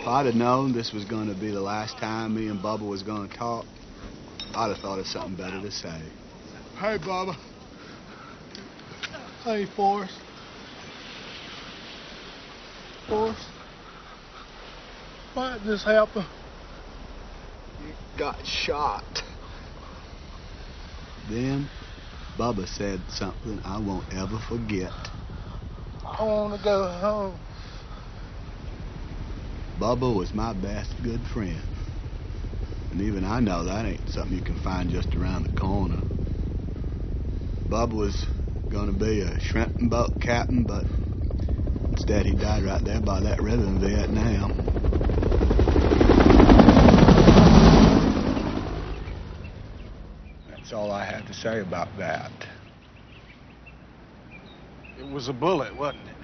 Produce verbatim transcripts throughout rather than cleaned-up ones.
I'd have known this was going to be the last time me and Bubba was going to talk, I'd have thought of something better to say. Hey, Bubba. Hey, Forrest. Forrest. Why did this happen? You got shot. Then Bubba said something I won't ever forget. I want to go home. Bubba was my best good friend. And even I know that ain't something you can find just around the corner. Bubba was gonna be a shrimp and boat captain, but instead he died right there by that river in Vietnam. That's all I have to say about that. It was a bullet, wasn't it?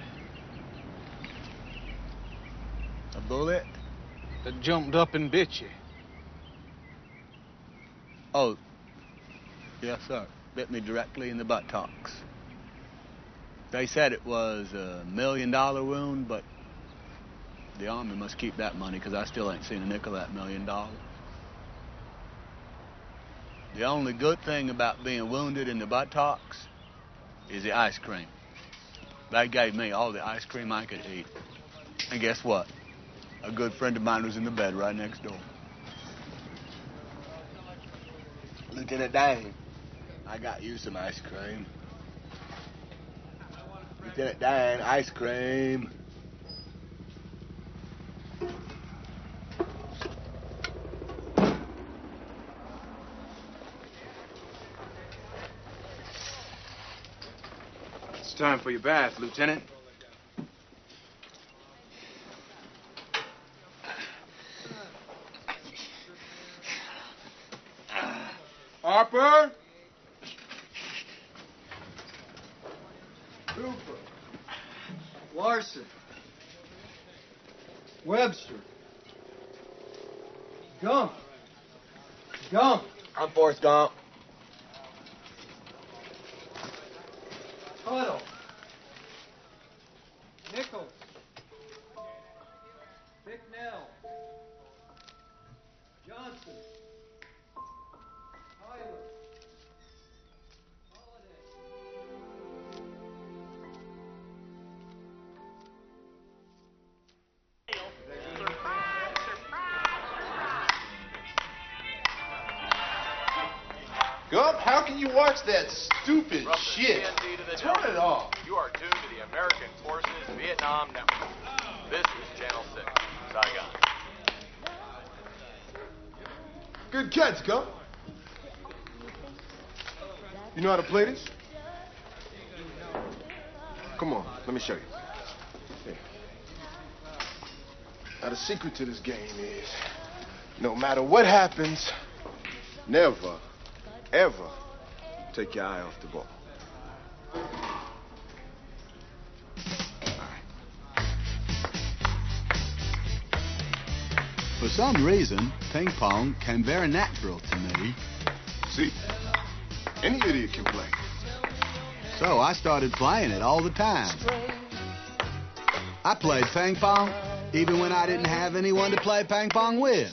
A bullet? That jumped up and bit you. Oh, yes, sir. Bit me directly in the buttocks. They said it was a million dollar wound, but the Army must keep that money because I still ain't seen a nickel of that million dollars. The only good thing about being wounded in the buttocks is the ice cream. They gave me all the ice cream I could eat. And guess what? A good friend of mine was in the bed right next door. Lieutenant Dan, I got you some ice cream. Lieutenant Dan, ice cream. It's time for your bath, Lieutenant. Harper? Cooper. Larson. Webster. Gump. Gump. I'm Forrest Gump. Huddle. Nichols. Bicknell. Johnson. Tyler. Gump, how can you watch that stupid From the shit? C N D to the Turn it off. You are tuned to the American Forces Vietnam Network. This is Channel six, Saigon. Good catch, Gump. You know how to play this? Come on, let me show you. Here. Now, the secret to this game is no matter what happens, never, ever take your eye off the ball. For some reason, ping pong came very natural to me. See, any idiot can play. So I started playing it all the time. I played ping pong even when I didn't have anyone to play ping pong with.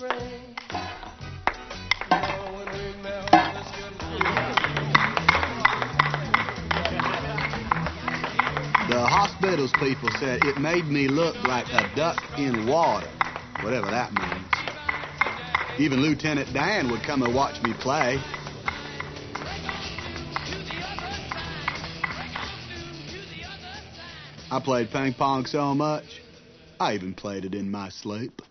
The hospitals people said it made me look like a duck in water, whatever that means. Even Lieutenant Dan would come and watch me play. I played ping pong so much, I even played it in my sleep.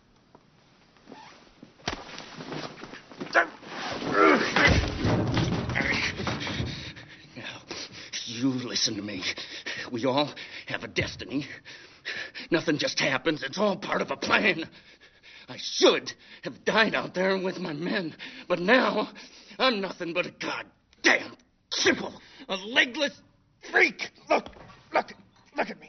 Now, you listen to me. We all have a destiny. Nothing just happens. It's all part of a plan. I should have died out there with my men, but now I'm nothing but a goddamn cripple, a legless freak. Look, look, look at me.